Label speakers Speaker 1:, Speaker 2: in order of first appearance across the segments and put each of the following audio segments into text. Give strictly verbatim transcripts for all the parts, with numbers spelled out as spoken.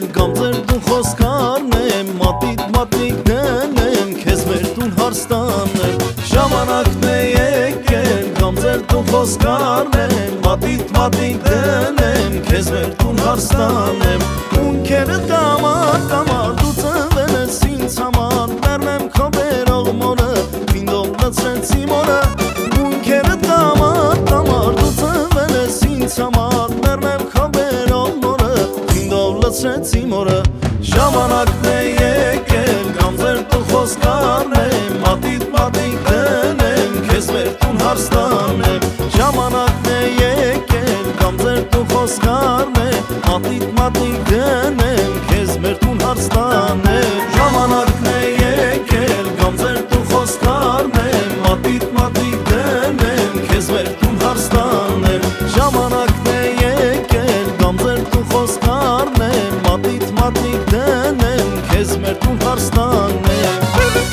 Speaker 1: կամ ձեր տուն խոսքարն եմ, մատիտ մատիկ դնեմ, քեզ մեր տուն հարց տանեմ։ Ժամանակն է եկել, կամ ձեր տուն խոսքարն եմ, մատիտ մատիկ դնեմ, քեզ մեր տուն հարց տանեմ։ Ունքերը տամար, տամար, դու ծնվել ես ինձ համար, մեռնեմ քո բերող մորը, քինդով լցրեցի մորը։ Ունքերը տամար, տամար, դու ծնվել ես ինձ համար, մեռնեմ քո բերող մորը, քինդով լցրեցի մորը։ Ժամանակն է եկել, կամ ձեր տուն խոսքարն եմ, մատիտ մատիկ դնեմ, քեզ մեր տուն հարց տանեմ։ Ժամանակն է եկել, կամ ձեր տուն խոսքարն եմ, մատիտ մատիկ դնեմ, քեզ մեր տուն հարց տանեմ։ Ժամանակն է եկել, կամ ձեր տուն խոսքարն եմ, մատիտ մատիկ դնեմ, քեզ մեր տուն հարց տանեմ։ Ժամանակն է եկել, կամ ձեր տուն խոսքարն եմ, մատիտ մատիկ դնեմ, քեզ մեր տուն հարց տանեմ։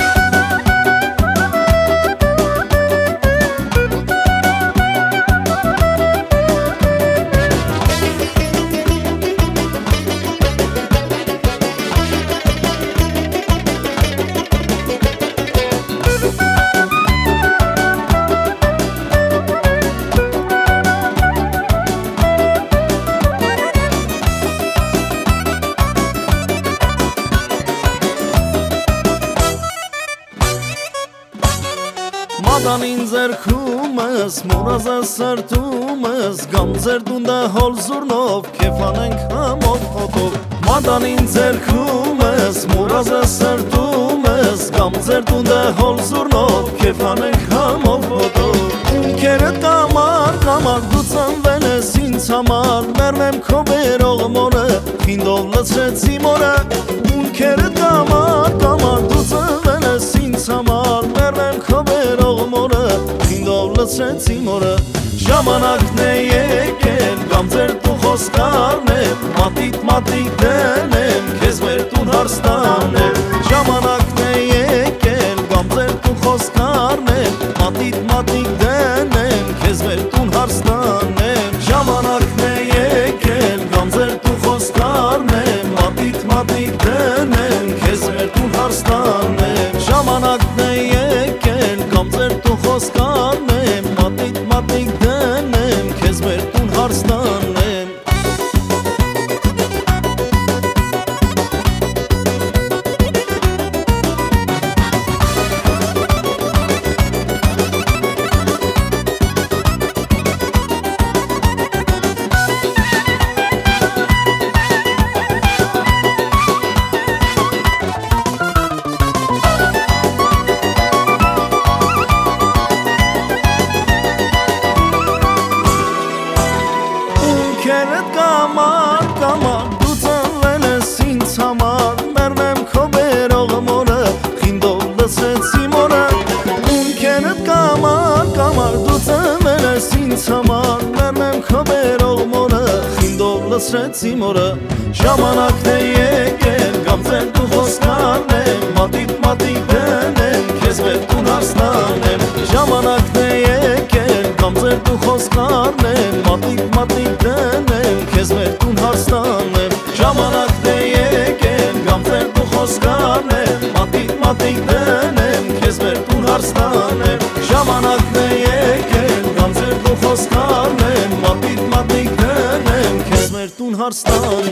Speaker 1: Մադանին ձերքումս, մուրազը սրտումս, գամ ձեր դունդը հոլ զուրնով, կեվանենք համով հոտով։ Մադանին ձերքումս, մուրազը սրտումս, գամ ձեր դունդը հոլ զուրնով, կեվանենք համով հոտով։ Ունքերը տամար, տամար, դու ծնվել ես ինձ համար, մեռնեմ քո բերող մորը, քինդով լցրեցի մորը։ Ունքերը տամար, տամար, դու ծնվել ես ինձ համար, մեռնեմ քո բերող մորը, քինդով լցրեցի մորը։ Ժամանակն է եկել, կամ ձեր տուն խոսքարն եմ, մատիտ մատիկ դնեմ, քեզ մեր տուն հարց տանեմ։ Ժամանակն է եկել, կամ ձեր տուն խոսքարն եմ, մատիտ մատիկ դնեմ, քեզ մեր տուն հարց տանեմ։ Ժամանակն է եկել, կամ ձեր տուն խոսքարն եմ, մատիտ մատիկ դնեմ, քեզ մեր տուն հարց տանեմ։ Ժամանակն է եկել, կամ ձեր տուն խոսքարն եմ, մատիտ մատիկ դնեմ, քեզ մեր տուն հարց տանեմ։ Ունքերը տամար, տամար, դու ծնվել ես ինձ համար, մեռնեմ քո բերող մորը, քինդով լցրեցի մորը։ Ունքերը տամար, տամար, դու ծնվել ես ինձ համար, մեռնեմ քո բերող մորը, քինդով լցրեցի մորը։ Ժամանակն է եկել, կամ ձեր տուն խոսքարն եմ, մատիտ մատիկ դնեմ, քեզ մեր տուն հարց տանեմ։ Ժամանակն է եկել, կամ ձեր տուն խոսքարն եմ, մատիտ մատիկ դնեմ, քեզ մեր տուն հարց տանեմ։ Ժամանակն է եկել, կամ ձեր տուն խոսքարն եմ, մատիտ մատիկ դնեմ, քեզ մեր տուն հարց տանեմ։ Ժամանակն է եկել, կամ ձեր տուն խոսքարն եմ, մատիտ մատիկ դնեմ, քեզ մեր տուն հարց տանեմ։